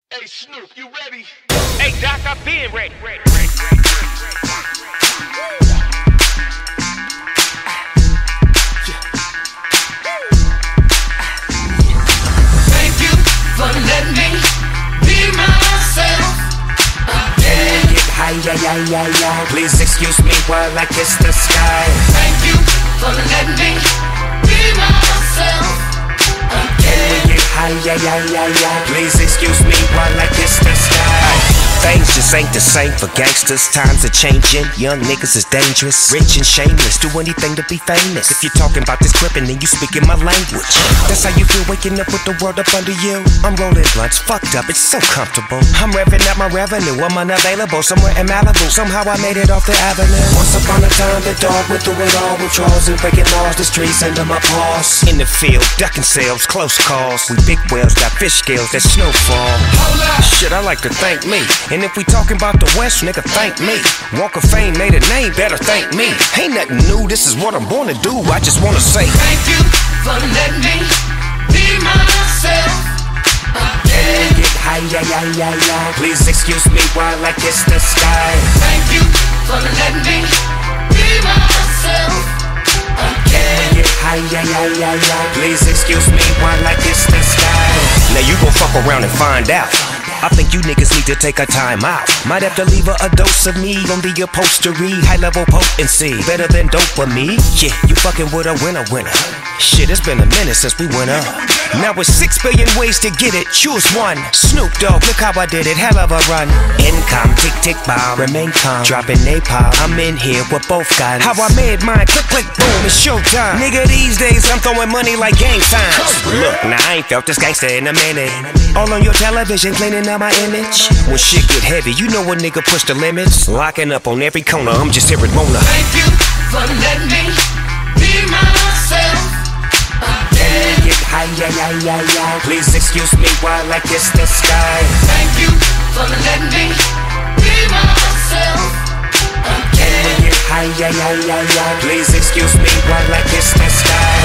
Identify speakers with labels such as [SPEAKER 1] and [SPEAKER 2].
[SPEAKER 1] Hey Snoop, you ready?
[SPEAKER 2] Hey Doc, I've been ready.
[SPEAKER 3] Thank you for letting me be myself again.
[SPEAKER 4] Get high, please excuse me while I kiss the sky.
[SPEAKER 3] Thank you for letting me be myself again.
[SPEAKER 4] Get high, please excuse me while I kiss the sky. Things just ain't the same for gangsters. Times are changing, young niggas is dangerous, rich and shameless, do anything to be famous. If you're talking about this crippin', then you speaking my language. That's how you feel waking up with the world up under you. I'm rolling blunts, fucked up, it's so comfortable. I'm revving up my revenue, I'm unavailable somewhere in Malibu. Somehow I made it off the avenue. Once upon a time, the dog went through it all with draws and breaking laws. The streets under my paws. In the field, ducking sales, close calls. We big whales, got fish scales, that snowfall. Shit, I like to thank me. And if we talking about the West, nigga, thank me. Walk of Fame made a name, better thank me. Ain't nothing new, this is what I'm born to do. I just wanna say
[SPEAKER 3] thank you for letting me be myself again.
[SPEAKER 4] Get high, please excuse me while I kiss the sky.
[SPEAKER 3] Thank you for letting me be myself again.
[SPEAKER 4] Get high, please excuse me while I kiss the sky. Now you gon' fuck around and find out. I think you niggas need to take a time out. Might have to leave a dose of me on the upholstery. High level potency, better than dopamine. Yeah, you fucking with a winner. Shit, it's been a minute since we went up. Now it's 6 billion ways to get it, choose one. Snoop Dogg, look how I did it, hell of a run. Income, tick tick bomb, remain calm, dropping napalm. I'm in here with both guns. How I made mine, click click boom, it's showtime. Nigga, these days I'm throwing money like gang signs. Look, now I ain't felt this gangster in a minute. All on your television, cleaning up my image. When shit get heavy, you know a nigga push the limits. Locking up on every corner, I'm just hearing Mona.
[SPEAKER 3] Thank you for letting me be myself again.
[SPEAKER 4] Get high, please excuse me while I kiss the sky.
[SPEAKER 3] Thank you for letting me be myself again.
[SPEAKER 4] Get high, please excuse me while I kiss the sky.